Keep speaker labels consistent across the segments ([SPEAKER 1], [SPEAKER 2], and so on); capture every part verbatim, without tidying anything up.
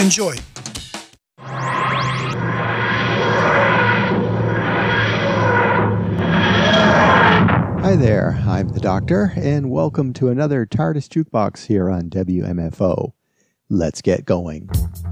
[SPEAKER 1] Enjoy.
[SPEAKER 2] Hi there, I'm the Doctor, and welcome to another TARDIS Jukebox here on W M F O. Let's get going.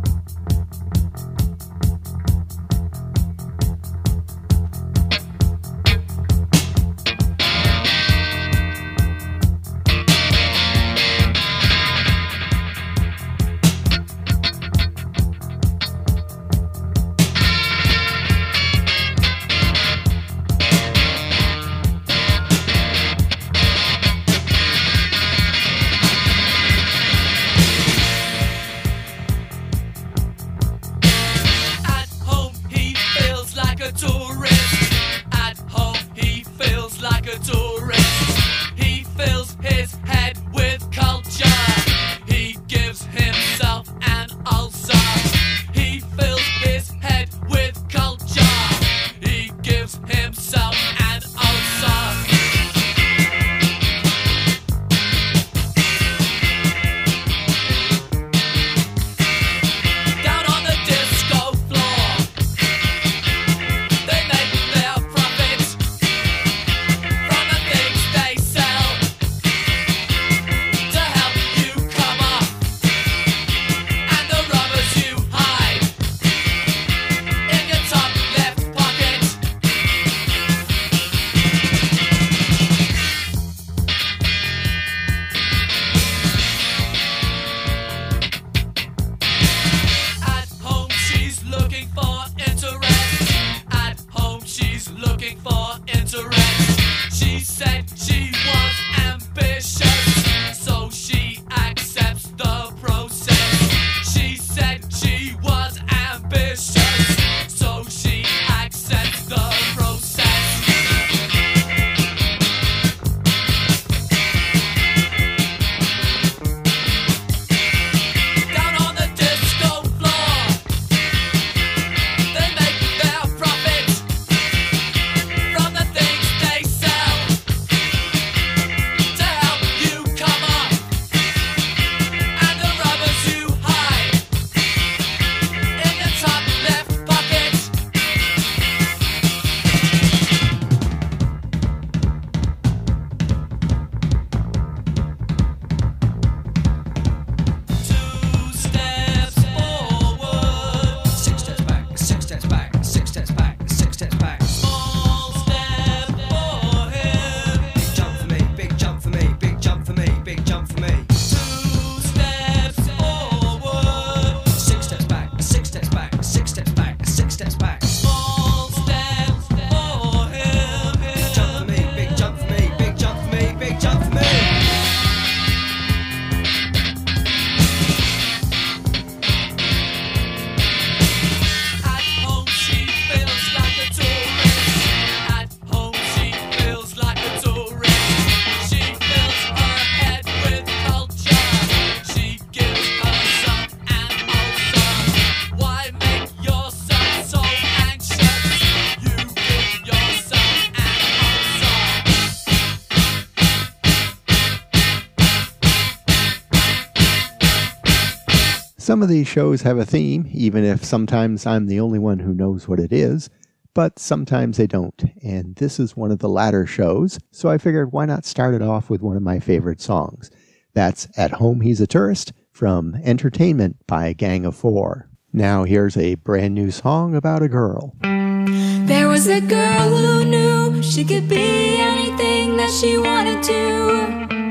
[SPEAKER 2] Some of these shows have a theme, even if sometimes I'm the only one who knows what it is, but sometimes they don't, and this is one of the latter shows, so I figured why not start it off with one of my favorite songs. That's At Home He's a Tourist from Entertainment by Gang of Four. Now here's a brand new song about a girl.
[SPEAKER 3] There was a girl who knew she could be anything that she wanted to.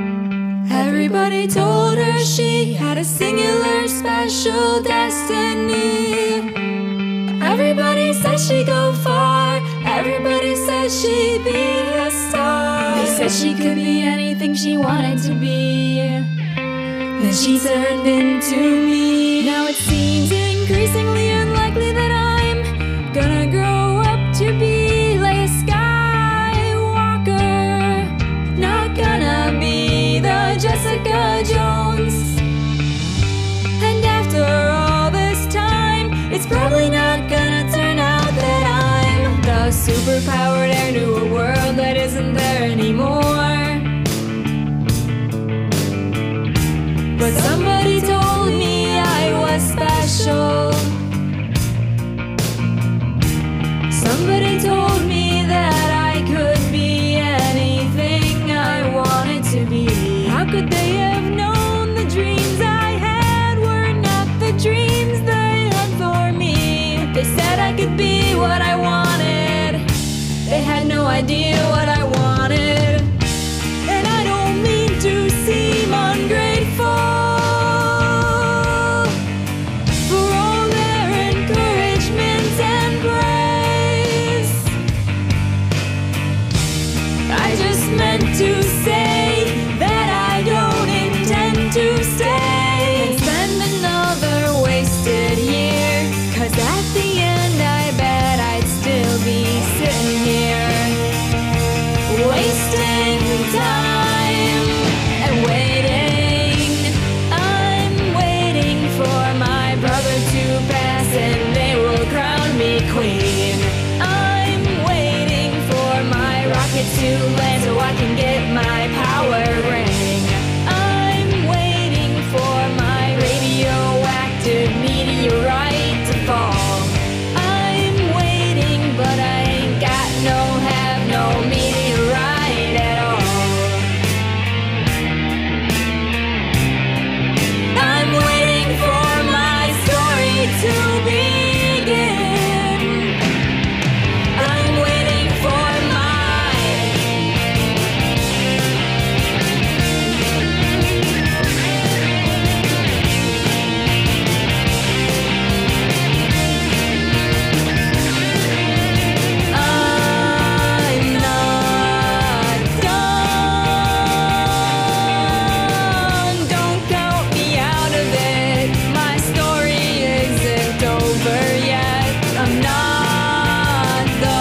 [SPEAKER 3] Everybody told her she had a singular special destiny. Everybody said she'd go far. Everybody said she'd be a star. They said she could be anything she wanted to be. Then she turned into me. Now it seems increasingly unlikely that I'm gonna grow up to be like a skywalker. Not gonna be the Jessica Jones. And after all this time, it's probably not gonna turn out that I'm the superpowered heir to a world that isn't there anymore. But somebody told me I was special. idea what I wanted. And I don't mean to seem ungrateful for all their encouragement and praise. I just meant to say that I don't intend to stay and spend another wasted year. Cause at the end I bet I'd still be sitting here wasting time and waiting. I'm waiting for my brother to pass and they will crown me queen. I'm waiting for my rocket to land so I can get my power ring. I'm waiting for my radioactive meteorite to fall. I'm waiting, but I ain't got no, have no meteorite at all. I'm waiting for my story to begin. I'm waiting for my I'm not done. Don't count me out of it. My story isn't over yet. I'm not the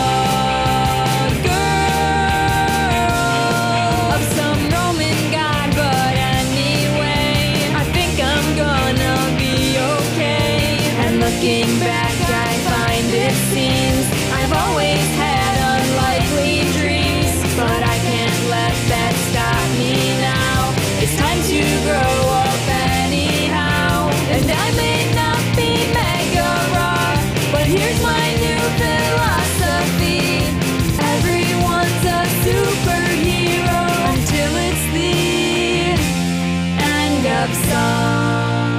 [SPEAKER 3] girl of some Roman god, but anyway, I think I'm gonna be okay. And looking back, I find it seems I've always had unlikely dreams, but I can't let that stop me now. It's time to grow up anyhow. And I may not be mega raw, but here's my new philosophy. Everyone's a superhero until it's the end of song.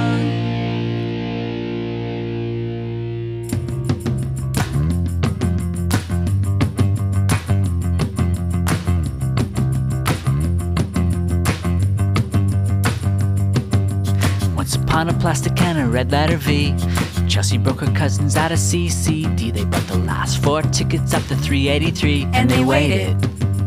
[SPEAKER 1] Once upon a plastic and a red letter V, Chelsea broke her cousins out of C C D. They bought the last four tickets up to three eighty-three, and they waited.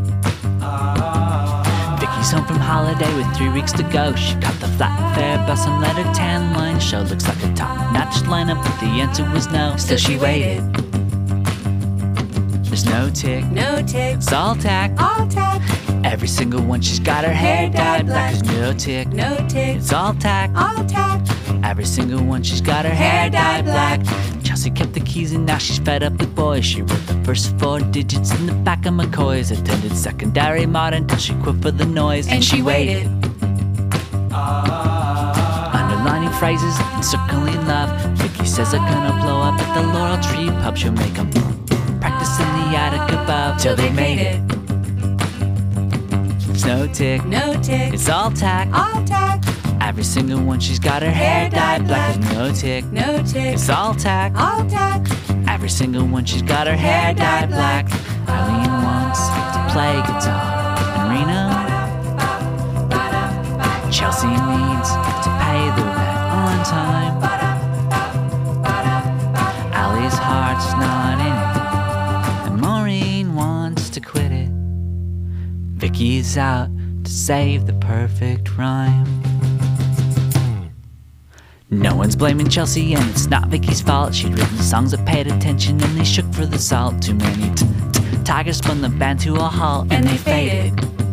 [SPEAKER 1] Vicky's home from holiday with three weeks to go. She caught the flat fare bus and let her tan line show. Looks like a top-notch lineup, but the answer was no. Still she waited. There's no tick,
[SPEAKER 3] No tick,
[SPEAKER 1] it's all tack.
[SPEAKER 3] all tack,
[SPEAKER 1] Every single one, she's got her hair dyed black. There's no tick,
[SPEAKER 3] no tick,
[SPEAKER 1] it's all tack.
[SPEAKER 3] all tack.
[SPEAKER 1] Every single one, she's got her hair dyed black. Chelsea kept the keys and now she's fed up with boys. She wrote the first four digits in the back of McCoy's. Attended secondary modern till she quit for the noise.
[SPEAKER 3] And she waited.
[SPEAKER 1] Underlining phrases and circling love. Vicky says they're gonna blow up at the Laurel Tree Pub. She'll make them practice in the attic above till they made it. It's no tick,
[SPEAKER 3] No tick,
[SPEAKER 1] it's all tack.
[SPEAKER 3] all tack,
[SPEAKER 1] Every single one, she's got her hair dyed black. There's no tick,
[SPEAKER 3] no tick,
[SPEAKER 1] it's all tack.
[SPEAKER 3] all tack.
[SPEAKER 1] Every single one, she's got her hair dyed black. Eileen wants to play guitar, and Reno, Chelsea needs to pay the rent on time. Allie's heart's not in it, and Maureen wants to quit it. Vicky's out to save the perfect rhyme. No one's blaming Chelsea and it's not Vicky's fault. She'd written songs that paid attention and they shook for the salt. Too many t- t- tigers spun the band to a halt and they faded.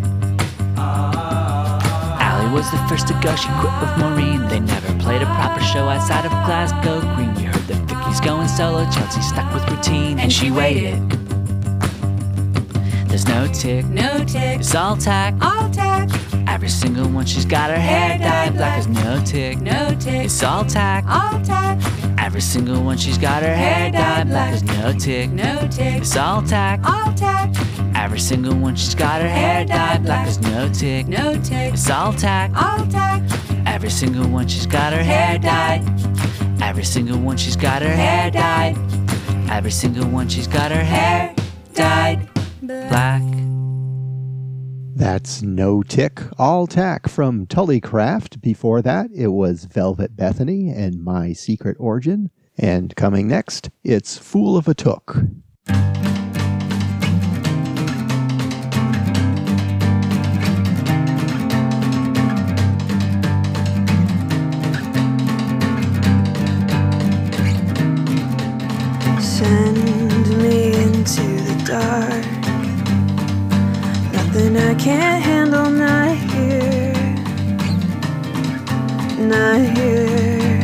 [SPEAKER 1] Allie was the first to go, she quit with Maureen. They never played a proper show outside of Glasgow Green. We heard that Vicky's going solo, Chelsea stuck with routine, and she waited. There's no tick,
[SPEAKER 3] No tick,
[SPEAKER 1] it's all tack.
[SPEAKER 3] all tack,
[SPEAKER 1] Every single one, she's got her hair dyed black. There's no tick,
[SPEAKER 3] no tick,
[SPEAKER 1] it's all tack.
[SPEAKER 3] all tack,
[SPEAKER 1] Every single one, she's got her hair dyed black. There's no tick,
[SPEAKER 3] no tick,
[SPEAKER 1] it's all tack.
[SPEAKER 3] all tack,
[SPEAKER 1] Every single one, she's got her hair dyed black. There's no tick,
[SPEAKER 3] no tick,
[SPEAKER 1] it's all tack.
[SPEAKER 3] all tack.
[SPEAKER 1] Every single one, she's got her hair dyed. Every single one, she's got her hair dyed. Every single one, she's got her hair dyed. black.
[SPEAKER 2] That's No Tick, All Tack from Tullycraft. Before that, it was Velvet Bethany and My Secret Origin. And coming next, it's Fool of a Took.
[SPEAKER 4] Send me into the dark. Nothing I can't handle, not here, not here.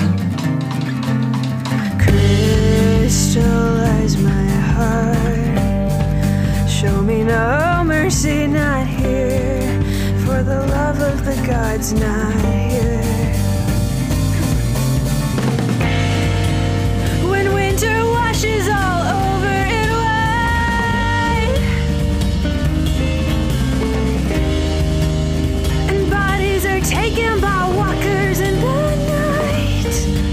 [SPEAKER 4] Crystallize my heart. Show me no mercy, not here. For the love of the gods, not here. When winter washes all over in white, and bodies are taken by walkers in the night,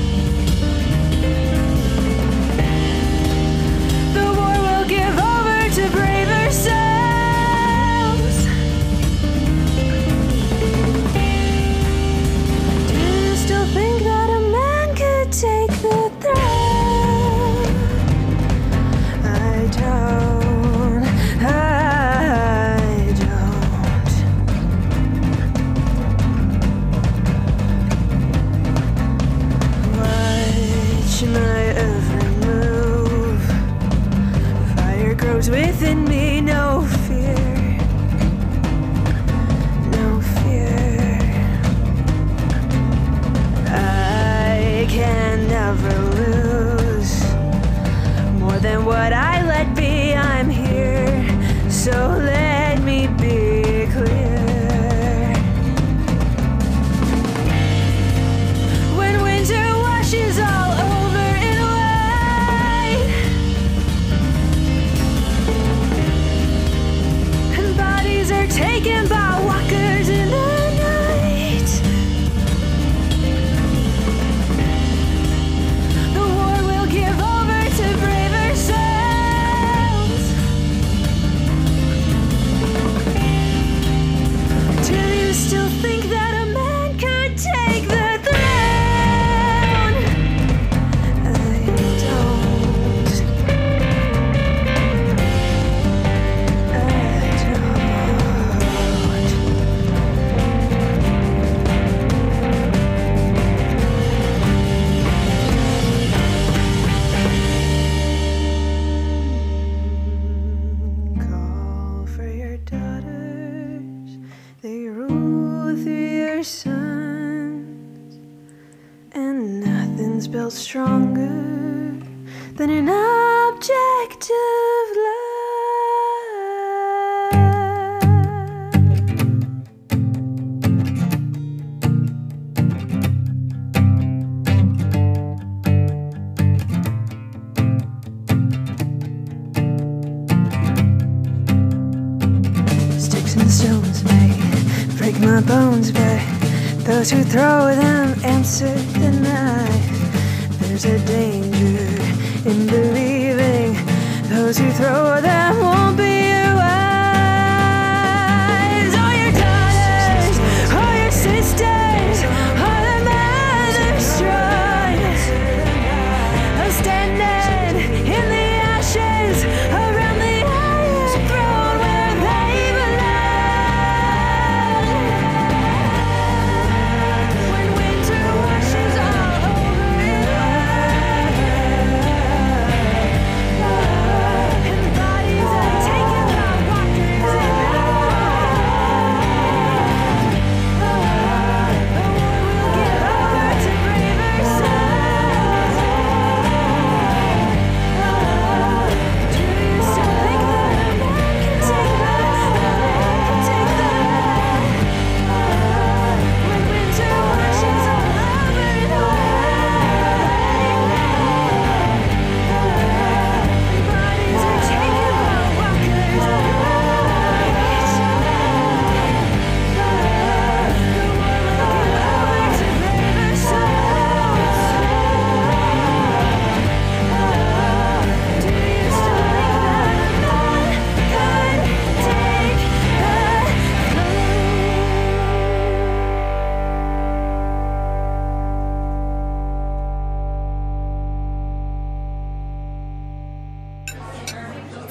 [SPEAKER 4] the war will give over to braver souls. Do you still think that a man could take the throne? I don't, I don't. Watch my every move. Fire grows within me, no fear, no fear. I can never lose more than what I let be. I'm here, so let me be clear. When winter washes all over in white, and bodies are taken by walkers in the night, the war will give over to braver souls. Do you still think that a man could take the throne? I don't. I don't. Call for your daughters, they rule through your sons, and nothing's built stronger than an object of love. Sticks and stones may break my bones, but those who throw them answer the knife. There's a danger in believing those who throw them won't be your wives, or your daughters, or your sisters, or the mother strong, of standing in the ashes around the iron throne where they belong. When winter washes all over in white, and bodies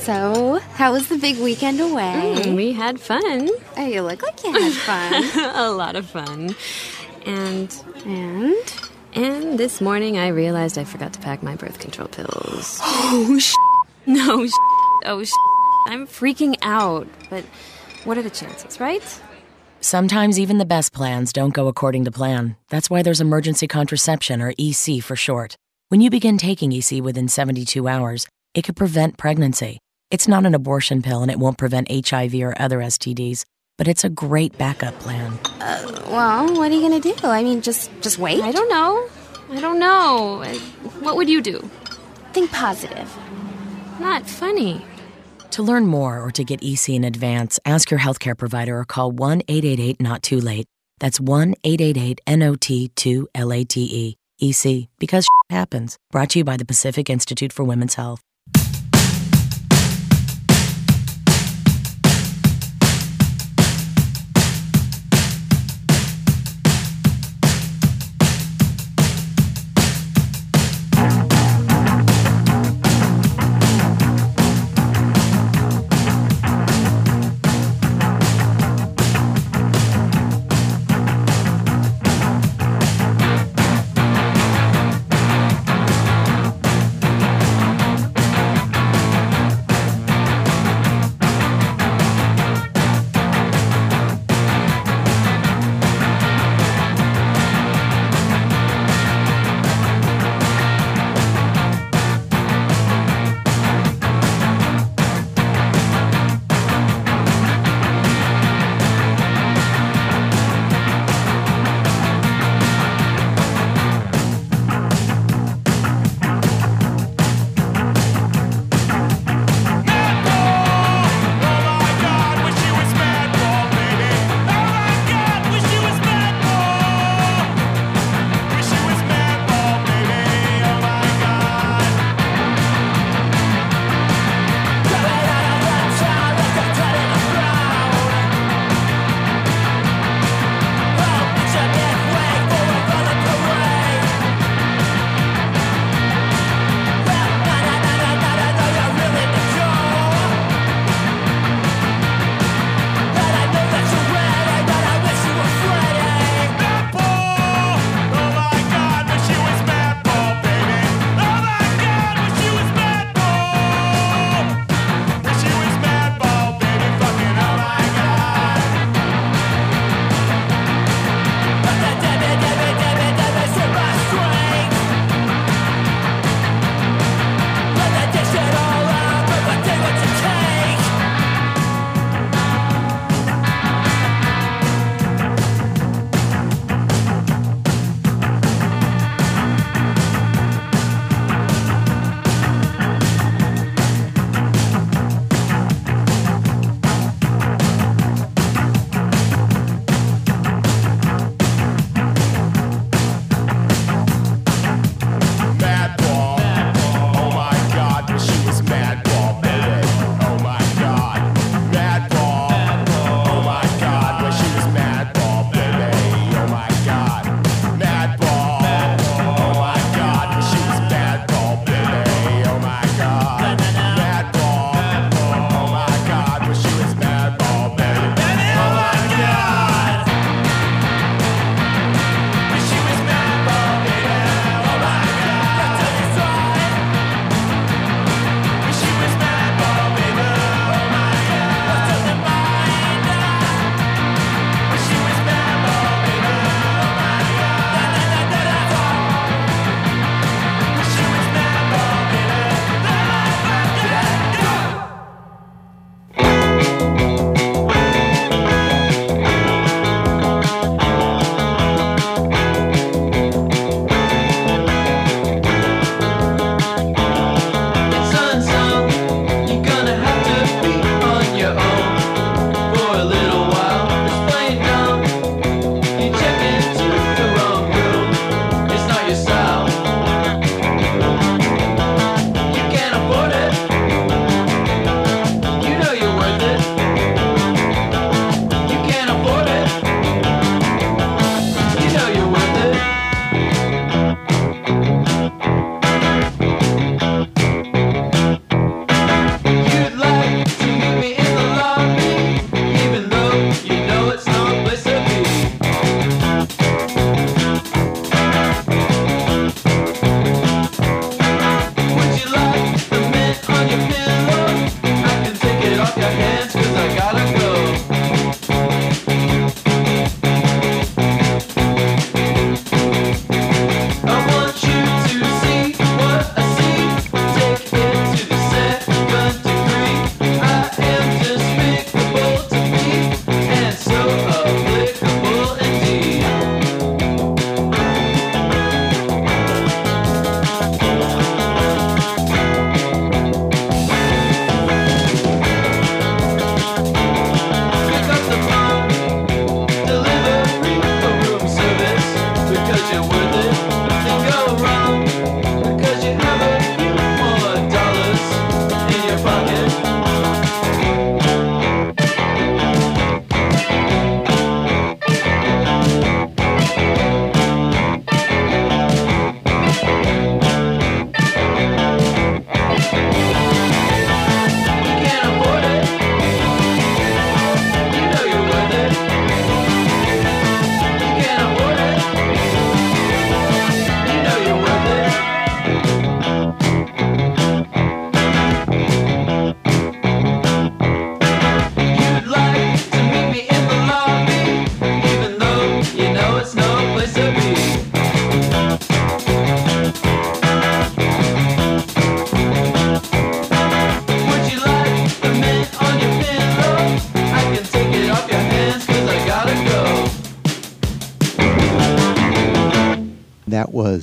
[SPEAKER 5] So, how was the big weekend away?
[SPEAKER 6] Mm, we had fun.
[SPEAKER 5] Oh, you look like you had fun.
[SPEAKER 6] A lot of fun. And...
[SPEAKER 5] And?
[SPEAKER 6] And this morning I realized I forgot to pack my birth control pills.
[SPEAKER 5] Oh, sh**.
[SPEAKER 6] No, sh**. Oh, sh**. I'm freaking out. But what are the chances, right?
[SPEAKER 7] Sometimes even the best plans don't go according to plan. That's why there's emergency contraception, or E C for short. When you begin taking E C within seventy-two hours, it could prevent pregnancy. It's not an abortion pill and it won't prevent H I V or other S T Ds, but it's a great backup plan.
[SPEAKER 5] Uh, well, what are you going to do? I mean, just, just wait?
[SPEAKER 6] I don't know. I don't know. What would you do?
[SPEAKER 5] Think positive.
[SPEAKER 6] Not funny.
[SPEAKER 7] To learn more or to get E C in advance, ask your healthcare provider or call one eight eight eight not too late. That's one eight eight eight N O T two L A T E. E C, because shit happens. Brought to you by the Pacific Institute for Women's Health.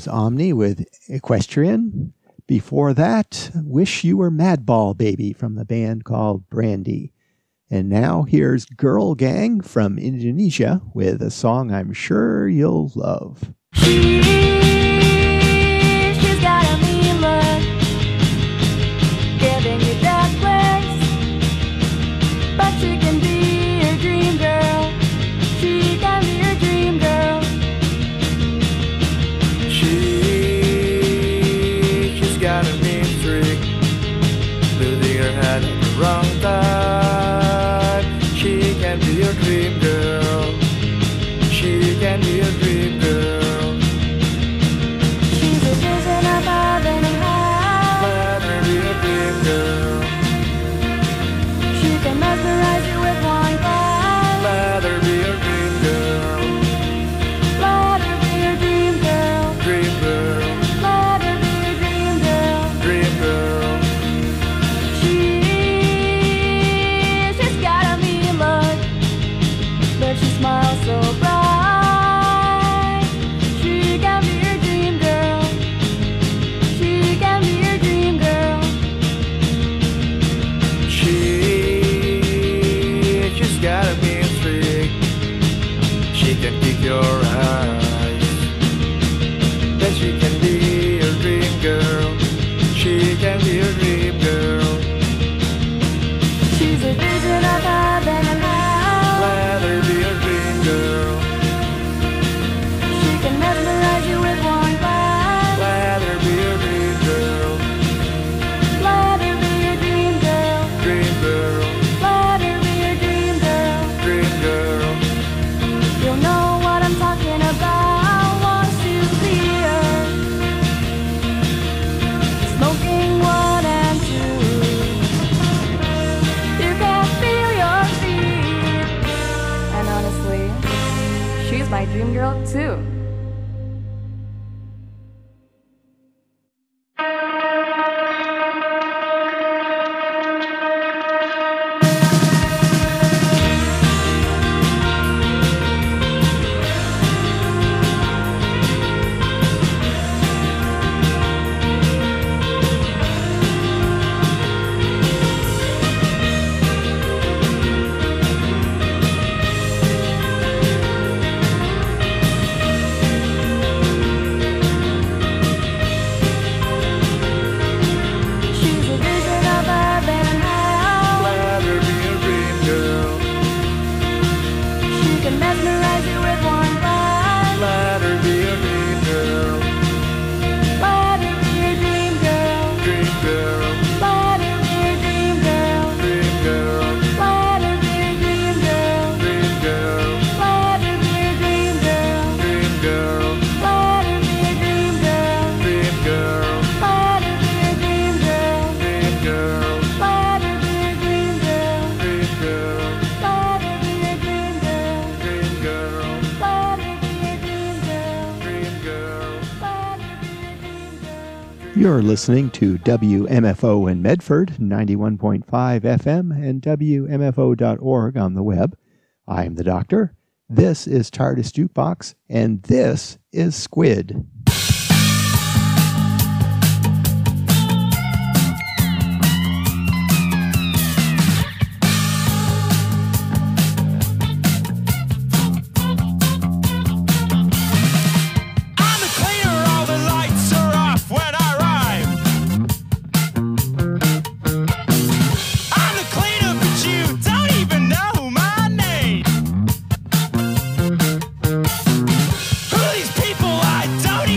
[SPEAKER 2] was Omni with Equestrian. Before that, Wish You Were Madball Baby from the band called Brandy. And now here's Girl Gang from Indonesia with a song I'm sure you'll love.
[SPEAKER 4] She, she's got a mean look, giving you that place, but she can be your dream girl. She can be your dream girl.
[SPEAKER 8] She, she's got a mean streak, losing her head at the wrong time. She can be your dream girl. She can be your dream girl.
[SPEAKER 4] She's a vision of heaven and hell.
[SPEAKER 8] Let her be your dream girl.
[SPEAKER 4] She can mesmerize you with one glance.
[SPEAKER 8] Let her be your dream girl.
[SPEAKER 4] Let her be your dream girl.
[SPEAKER 8] Dream girl.
[SPEAKER 4] Let her be your dream girl.
[SPEAKER 8] Dream girl.
[SPEAKER 4] She, she's got a mean look, but she smiles so bright. She can be your dream girl. She can be your dream girl.
[SPEAKER 8] She, she's got a mean streak. She can kick your eyes. Then she can be your dream girl. She can be your dream girl.
[SPEAKER 4] She's a vision of heaven and hell.
[SPEAKER 8] Let her be your dream girl.
[SPEAKER 4] She can mesmerize you with one glance.
[SPEAKER 8] Let her be your dream girl.
[SPEAKER 4] Let her be your dream girl.
[SPEAKER 8] Dream girl.
[SPEAKER 4] Let her be your dream girl.
[SPEAKER 8] Dream girl.
[SPEAKER 4] You'll know what I'm talking about once you see her smoking one and two. You can feel your feet, and honestly, she's my dream girl too. She's a vision of heaven and hell.
[SPEAKER 8] Let her be your dream girl.
[SPEAKER 4] She can mesmerize you with one glance.
[SPEAKER 8] Let her be your dream girl.
[SPEAKER 4] Let her be your dream girl.
[SPEAKER 8] Dream girl.
[SPEAKER 4] Let her be your dream girl.
[SPEAKER 8] Dream girl.
[SPEAKER 4] Let her be your dream girl.
[SPEAKER 8] Dream girl.
[SPEAKER 4] Let her be your dream girl.
[SPEAKER 8] Dream girl.
[SPEAKER 4] Let her be your dream girl.
[SPEAKER 8] Dream girl.
[SPEAKER 4] Let her be your dream girl.
[SPEAKER 8] Dream girl.
[SPEAKER 4] Let her be your dream girl.
[SPEAKER 8] Dream girl.
[SPEAKER 4] Let her be your dream girl.
[SPEAKER 8] Dream girl.
[SPEAKER 4] Let her be your dream girl.
[SPEAKER 8] Dream girl.
[SPEAKER 4] Let her be your dream girl.
[SPEAKER 2] You're listening to W M F O in Medford, ninety-one point five F M, and W M F O dot org on the web. I'm the Doctor. This is TARDIS Jukebox, and this is Squid.
[SPEAKER 9] I'm the cleaner, all the lights are off when I rhyme. I'm the cleaner, but you don't even know my name. Who are these people? I don't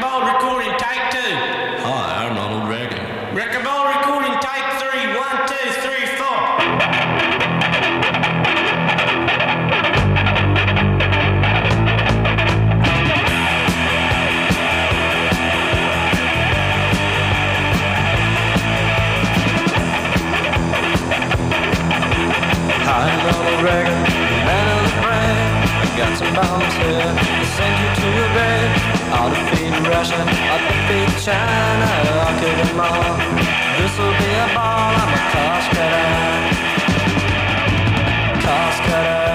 [SPEAKER 10] Ball recording, take two.
[SPEAKER 11] Hi, I'm Ronald Reagan.
[SPEAKER 10] Wrecking Ball recording, take three. One, two, three, four.
[SPEAKER 11] Hi, I'm Ronald Reagan, man of the brain. I got some bombs here to send you to your grave. I'll defeat Russia, I'll defeat China, I'll kill them all. This'll be a ball, I'm a cost cutter. Cost cutter.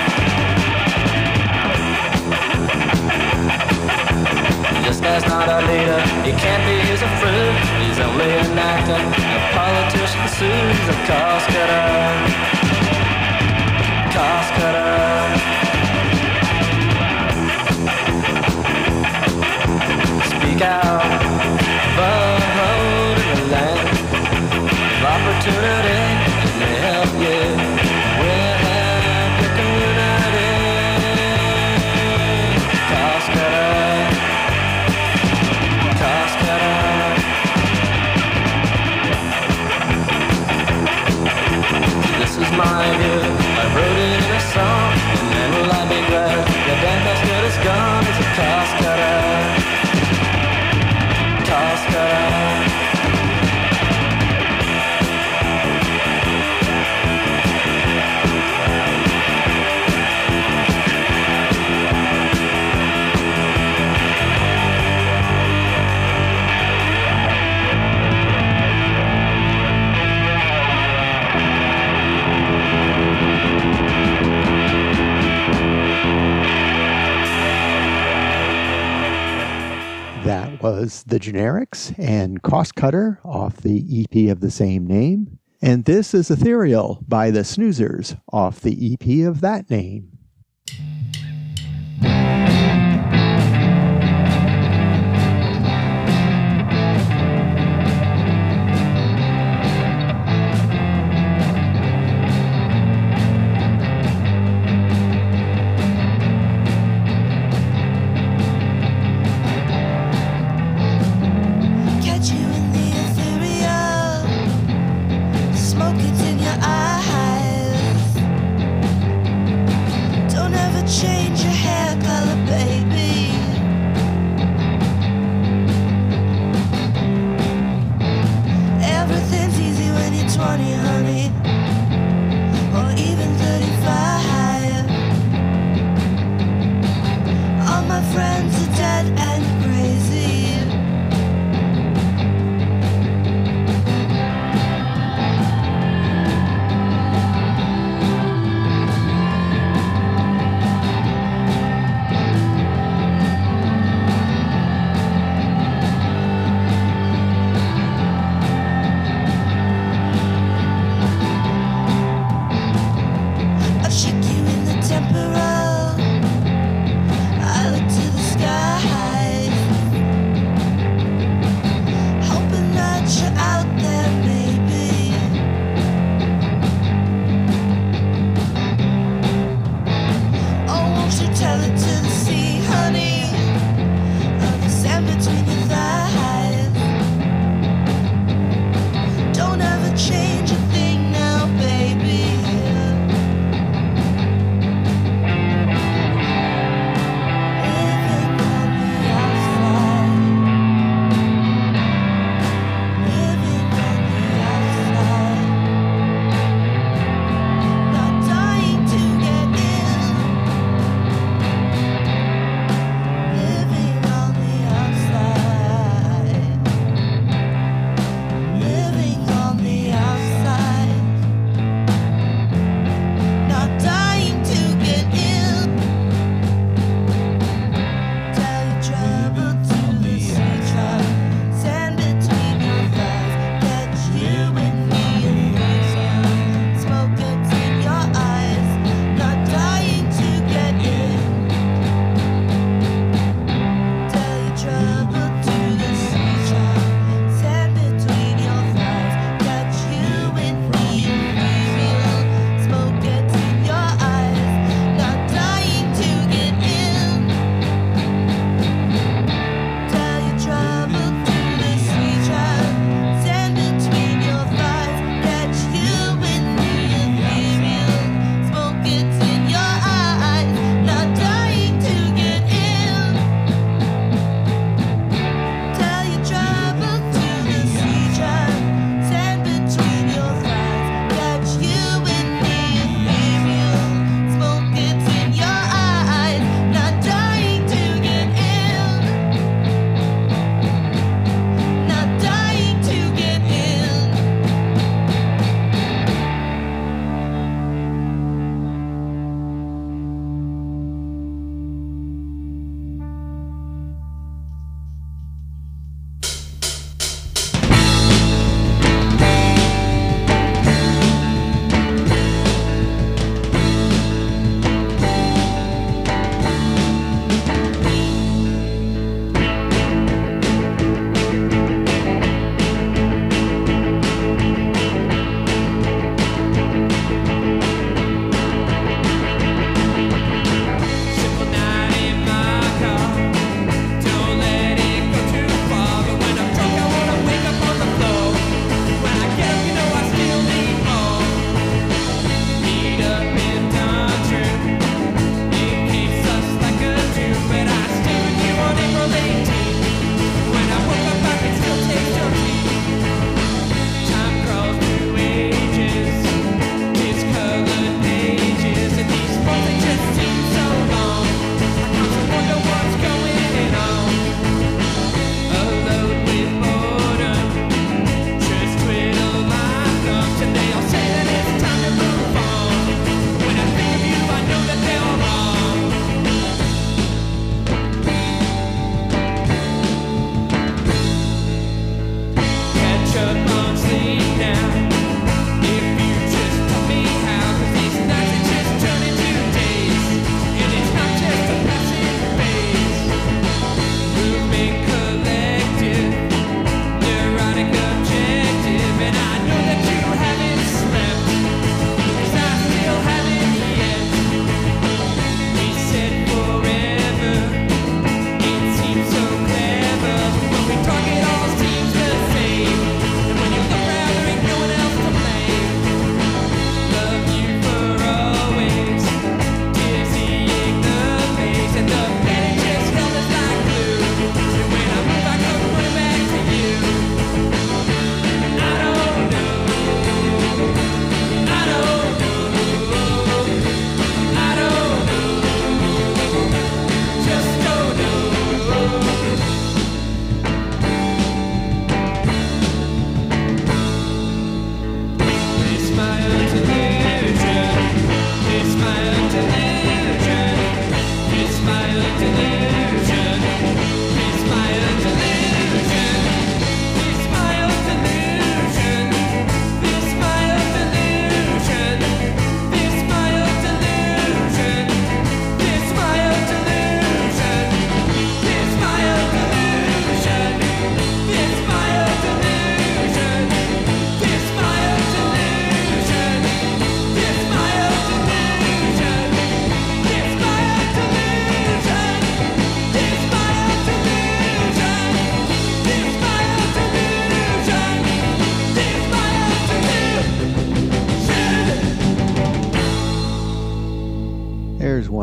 [SPEAKER 11] This guy's not a leader, he can't be used a fruit. He's only an actor, a politician sues a cost cutter. Cost cutter. Speak out, vote in the land of opportunity and help you. We'll help your community. Cost cutter. Cost cutter. This is my view. I wrote it in a song, and then will I be glad? The damn cost cut is gone. It's a cost cutter. Cost cutter.
[SPEAKER 2] That was The Generics and Cost Cutter off the E P of the same name. And this is Ethereal by the Snoozers off the E P of that name.
[SPEAKER 12] Catch you in the ethereal, smoke it's in your eyes.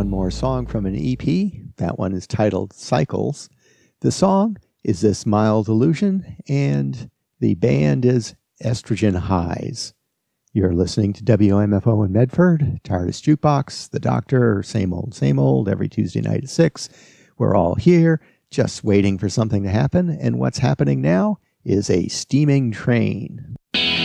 [SPEAKER 2] one more song from an E P. That one is titled Cycles. The song is This Mild Illusion, and the band is Estrogen Highs. You're listening to W M F O in Medford, TARDIS Jukebox, The Doctor, same old, same old, every Tuesday night at six. We're all here, just waiting for something to happen, and what's happening now is a steaming train.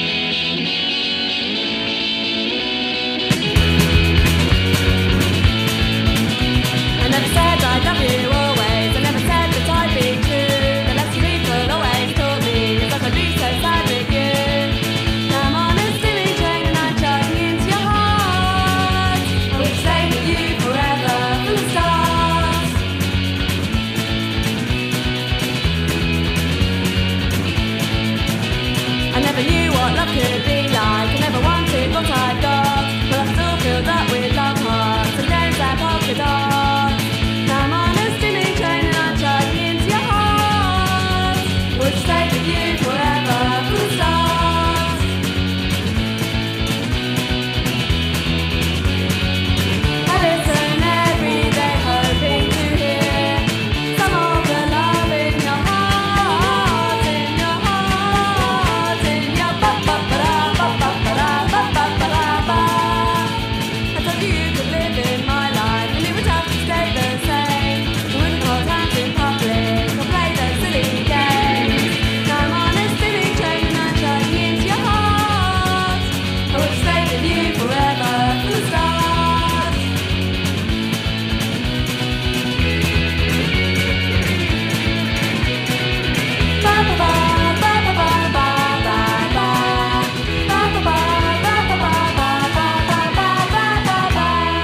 [SPEAKER 4] I never said I love you always. I never said that I'd be true. The lesson people always taught me is that I'd be so sad with you. Now I'm on a steaming train and I'm charging into your heart. I would stay with you forever from the start. I never knew what love could be like. I never wanted what I got, but I still filled up with love hearts and there's that polka dot. I'm on a steaming train and I'm charging into your heart. Would stay with you forever from the start. I listen every day hoping to hear some of the love in your heart, in your heart, in your ba-ba-ba-da-ba-ba-ba-da-ba-ba-ba-da-ba. I told you you could live in my life and it would have to stay the same. You wouldn't hold hands in public or play those silly games. Now I'm on a steaming train and I'm charging into your heart. I would stay with you forever from the start. Ba-ba-ba, ba-ba-ba-ba-ba-ba-ba. Ba-ba-ba, ba-ba-ba-ba-ba-ba-ba-ba-ba.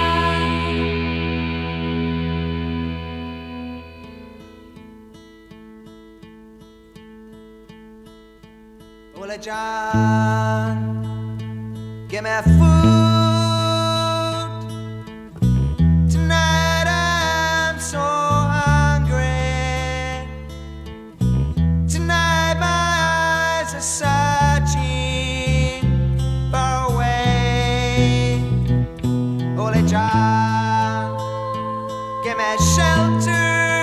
[SPEAKER 13] Well, John, give me food. Tonight I'm so hungry. Tonight my eyes are searching for a way. Holy John, give me shelter.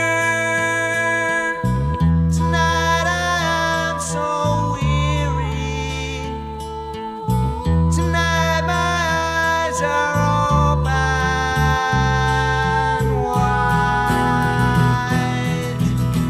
[SPEAKER 13] Tonight I'm so weary. Tonight my eyes are open wide.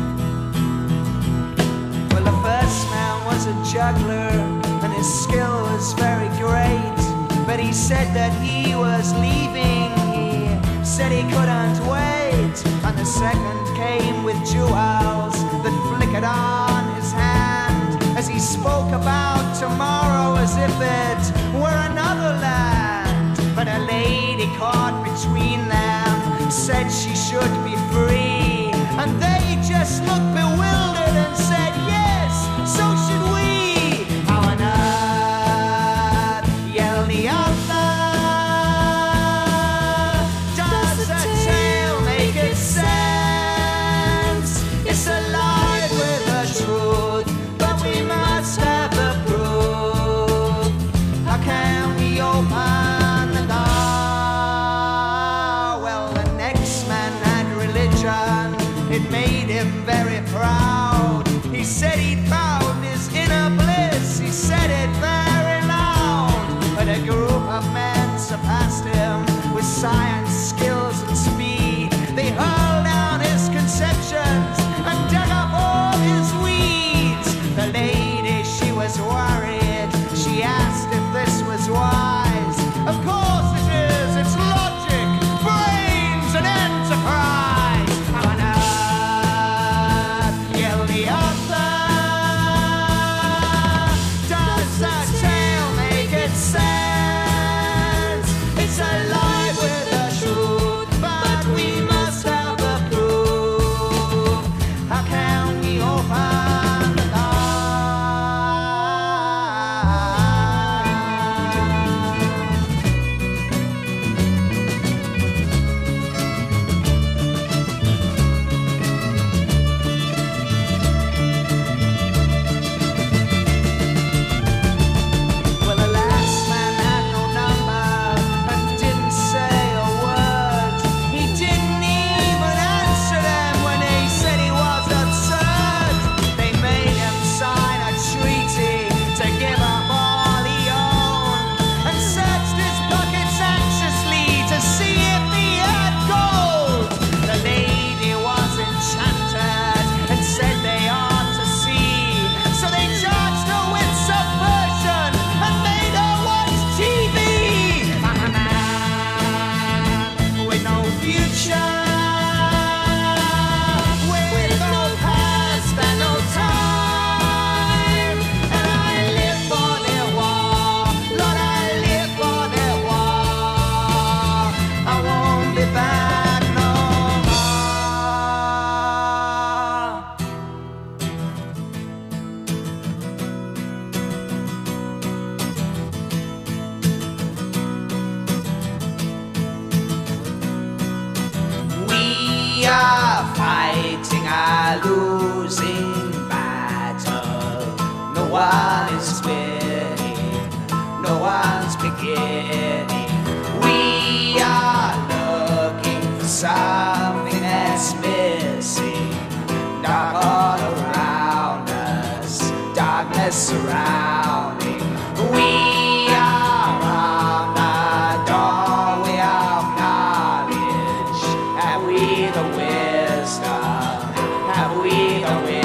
[SPEAKER 13] Well, the first man was a juggler and his skill was very great. But he said that he was leaving. He said he couldn't wait. And the second came with jewels that flickered on his hand as he spoke about tomorrow as if it were another land. But a lady caught between them said she should be free, and they just looked bewildered and said, yes, so should we. How on earth, yelled the other, does a tale make its sense? It's alive with the truth, but we must have the proof. How can we open the door? Well, the next man had religion. It made him very proud. one is winning, no one's beginning. We are looking for something that's missing. Dark all around us, darkness surrounding. We are on the doorway of knowledge. Have we the wisdom? Have we the wisdom?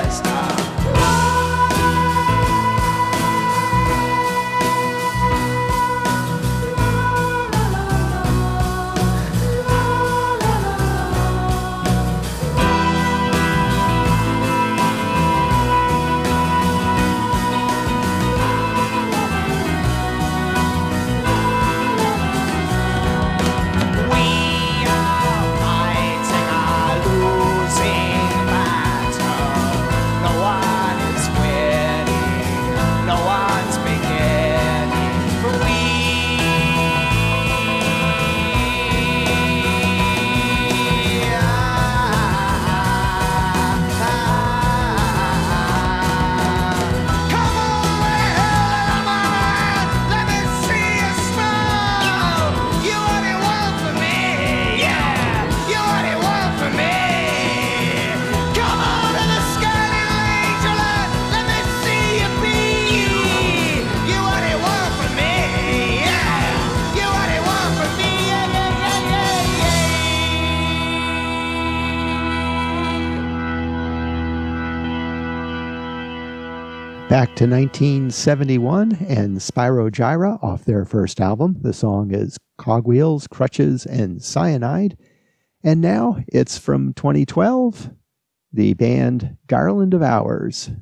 [SPEAKER 2] Back to nineteen seventy-one and Spyro Gyra off their first album. The song is Cogwheels, Crutches, and Cyanide. And now it's from twenty twelve, the band Garland of Hours.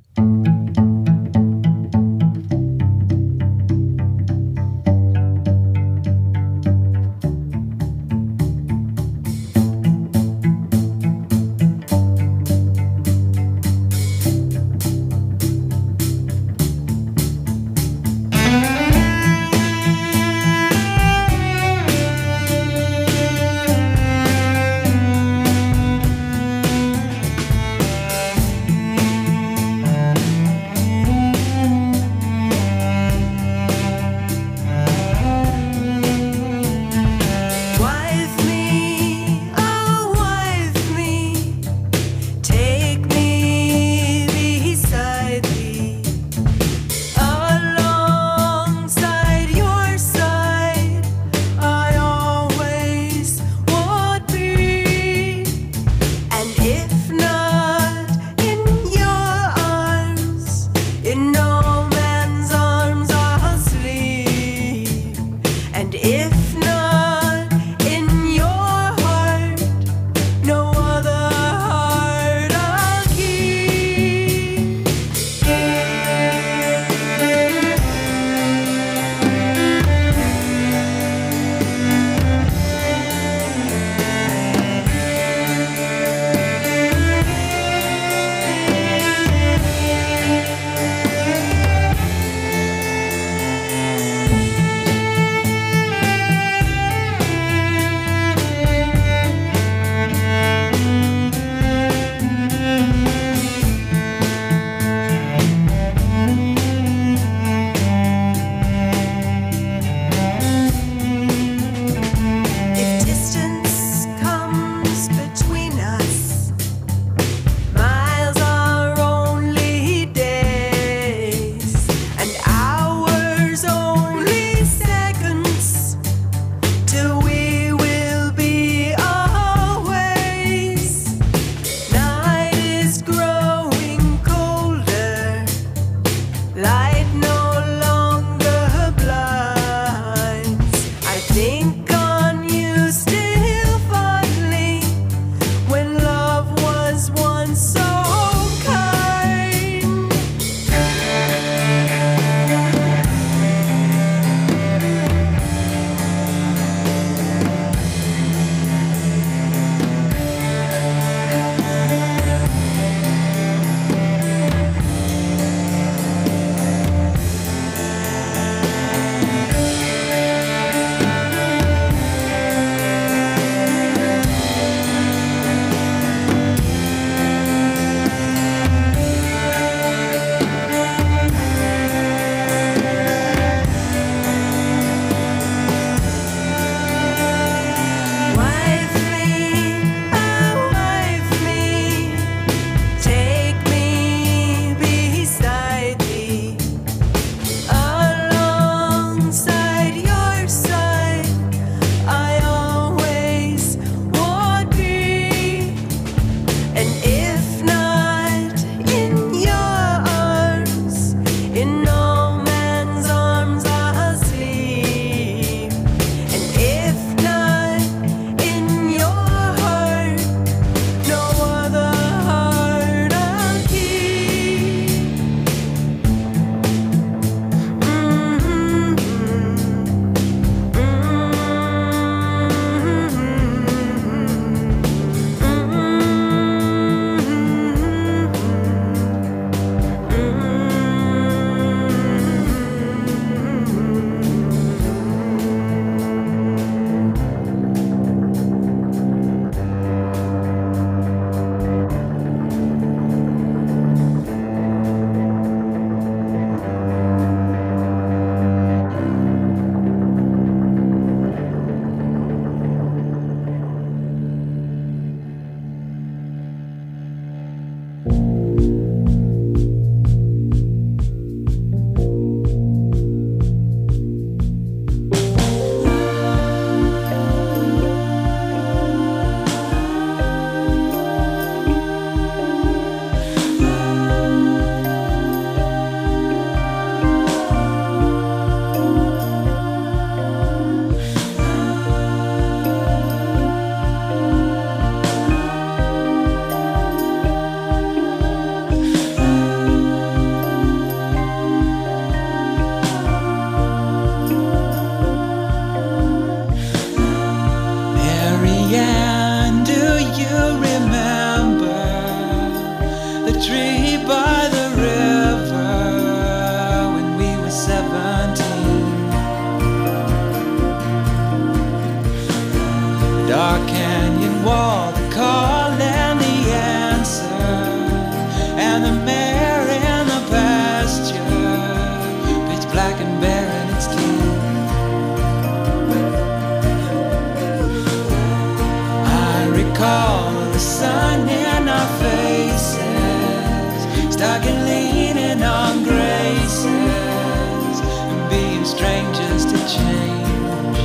[SPEAKER 14] change.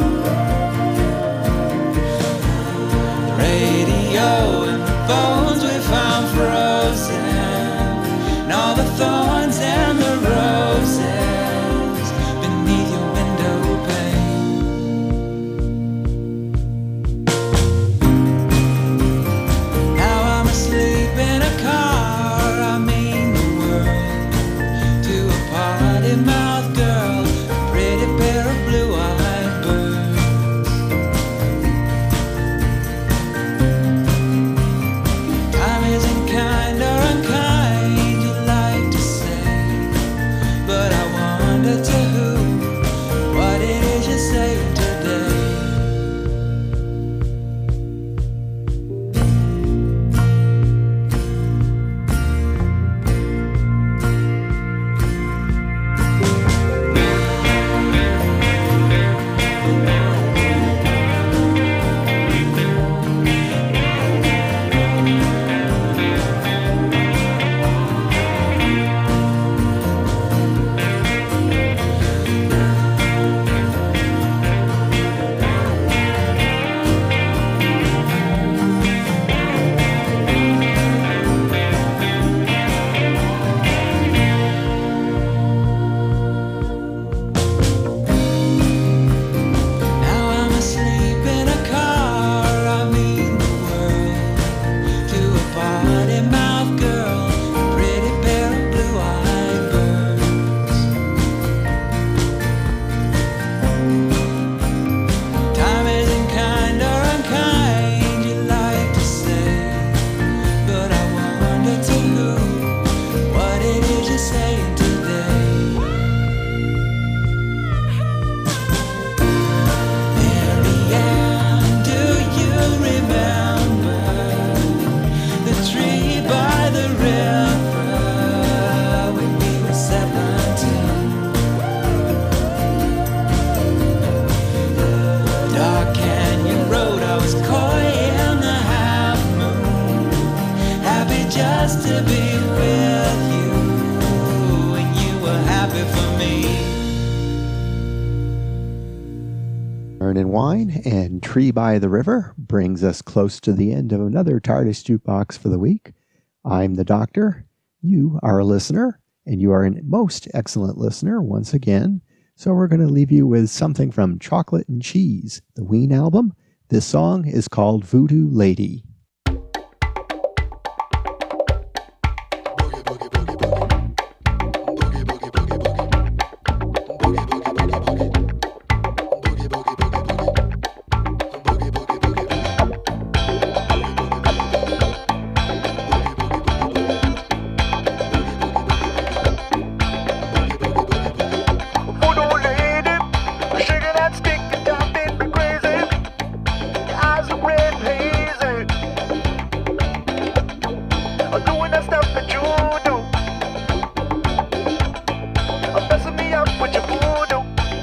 [SPEAKER 14] The radio and the bones we found frozen, and all the thorns and the roses beneath your window pane. Now I'm asleep in a car, I mean the world, to a party mouth girl, a pretty pair of blue-eyed birds. Time isn't kind or unkind, you like to say, but I wonder to who what it is you say today. Now I'm asleep in a car, I mean the world, to a party mouth girl, a pretty pair of blue-eyed birds. Time isn't kind or unkind, you like to say, but I wonder to who what it is you're saying today. Marianne, do you remember the tree by the river when we were seventeen? Dark Canyon Road, I was coy in the half moon, happy just to be with you, and you were happy for me.
[SPEAKER 2] Burn and Wine and Tree by the River brings us close to the end of another TARDIS Jukebox for the week. I'm the Doctor. You are a listener, and you are a most excellent listener once again. So we're going to leave you with something from Chocolate and Cheese, the Ween album. This song is called Voodoo Lady.
[SPEAKER 15] Voodoo lady, shaking that stick and jumping me crazy. Your eyes are red and hazy. I'm doing that stuff that you do. I'm messing me up with your voodoo.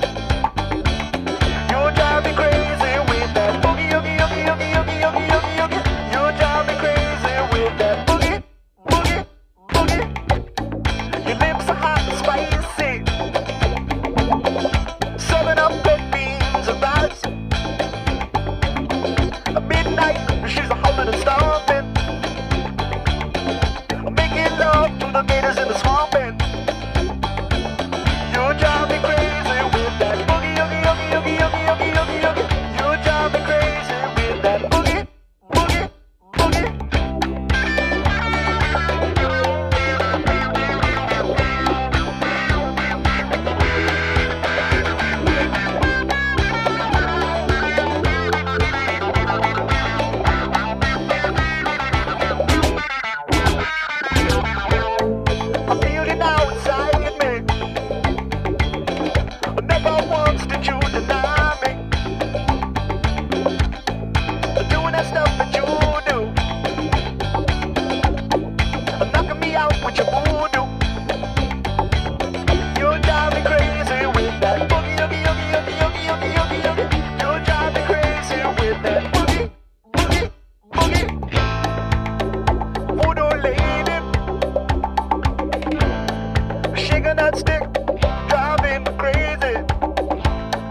[SPEAKER 15] You drive me crazy with that boogie, oogie, oogie, oogie, oogie, oogie, oogie, oogie. You drive me crazy with that boogie, boogie, boogie. Your lips are hot and spicy. Serving up red beans and rice. At midnight, she's a howling and stomping. Making love to the gators in the swamp. And you drive me crazy with that boogie, oogie, oogie, oogie, oogie, oogie, oogie, oogie. You drive me crazy with that boogie, boogie, boogie. I feel it now inside me. Never once did you deny me. Doing that stuff that you do. Knocking me out with your voodoo. You drive me crazy with that boogie, oogie, oogie, oogie, oogie, oogie, oogie, oogie. You drive me crazy with that boogie, boogie, boogie. Voodoo lady, shaking that stick, driving me crazy.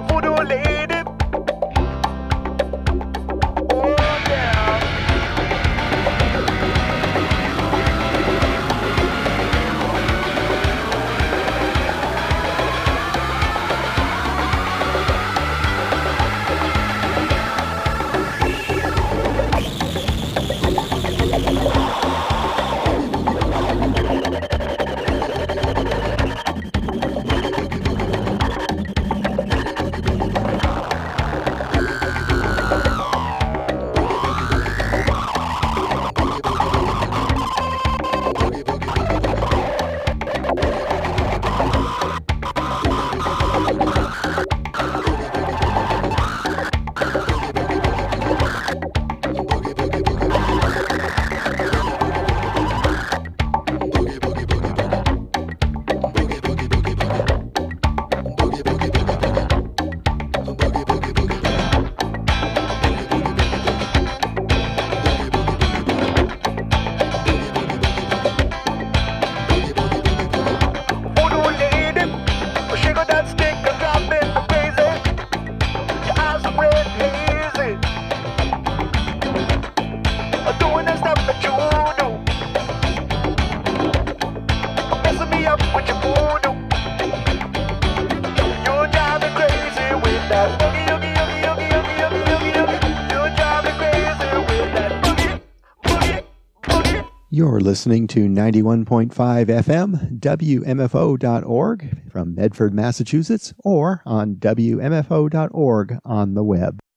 [SPEAKER 15] me up with your voodoo. You drive me crazy with that boogie, oogie, oogie, oogie, oogie, oogie, oogie, oogie. You drive me crazy with that boogie, boogie, boogie.
[SPEAKER 2] You're listening to ninety-one point five F M, W M F O dot org from Medford, Massachusetts, or on W M F O dot org on the web.